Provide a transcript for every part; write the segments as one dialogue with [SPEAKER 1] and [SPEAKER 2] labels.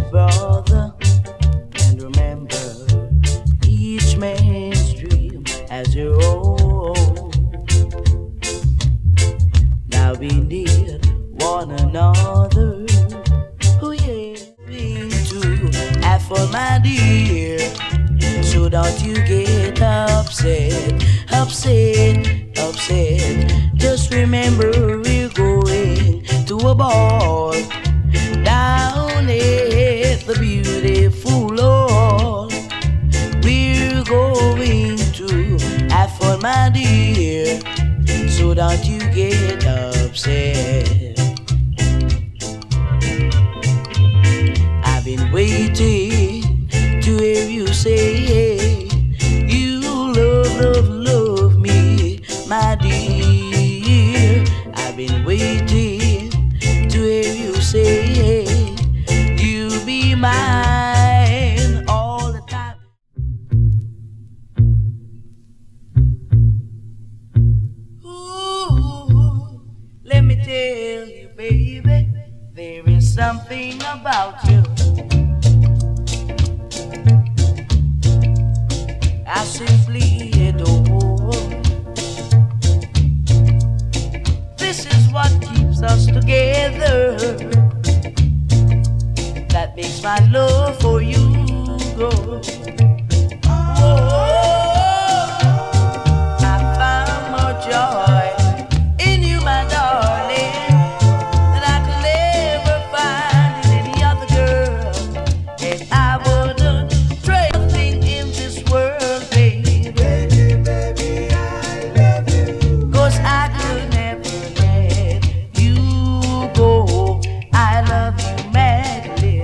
[SPEAKER 1] brother, and remember each man's dream as your own. Now we need one another. Oh yeah, to effort, my dear. So don't you get upset, upset. Just remember we're going to a ball down at the beautiful hall. We're going to have fun, my dear. So don't you get upset. I've been waiting to hear you say you love me, my dear. I've been waiting to hear you say you'll be mine all the time. Ooh, let me tell you, baby, there is something about you I simply adore. This is what keeps us together, that makes my love for you grow. I found more joy in you, my darling, than I could ever find in any other girl. And I wouldn't trade a thing in this world, baby. Baby, I love you. 'Cause I could never let you go. I love you madly.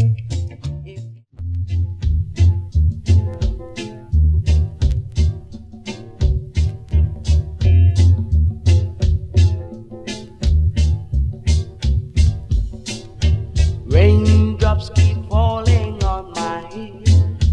[SPEAKER 1] Raindrops keep falling on my head,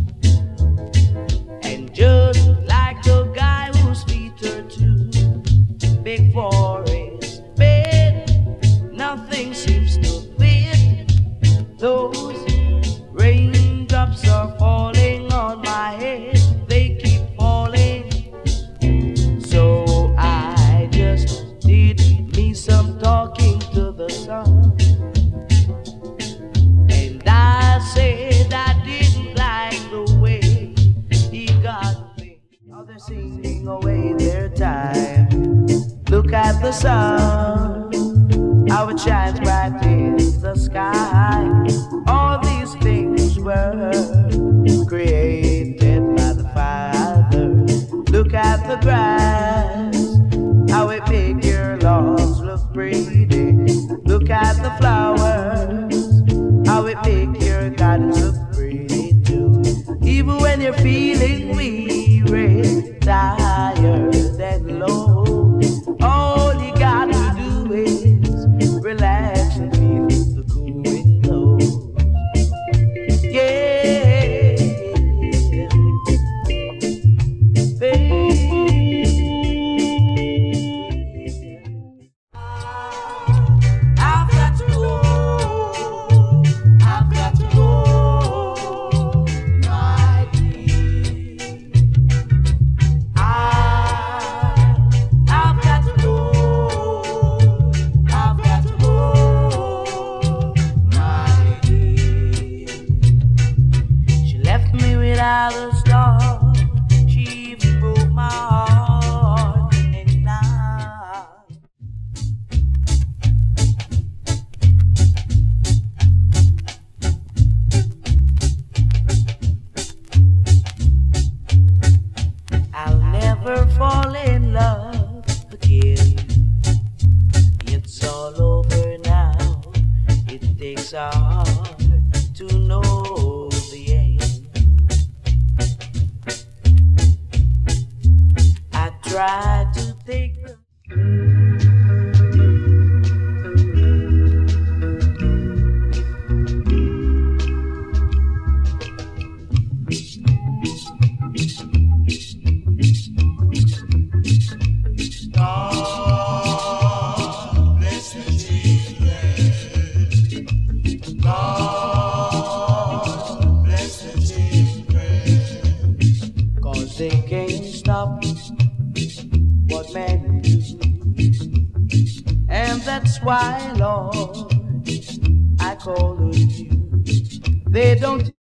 [SPEAKER 1] and just like the guy whose feet are too big for his bed, nothing seems to fit. Those raindrops are falling on my head, they keep falling. So I just did me some talking to the sun. I said I didn't like the way he got me. Now they're singing away their time. Look at the sun, how it shines bright in the sky. All these things were created by the Father. Look at the grass, how it makes your lawns look pretty. Look at the flowers, how it make your gardens look pretty too. Even when you're feeling weary, tired and low, all you got to do is relax and feel the cool wind blow. Yeah, baby. I've got to go. I've got to go, my dear. I've got to go. I've got to go, my dear. She left me without a star. She even broke my heart. And now I'll never fall in love again. It's all over now. It takes a heart to know the end. they can't stop what man do. And that's why, Lord, I call on you. They don't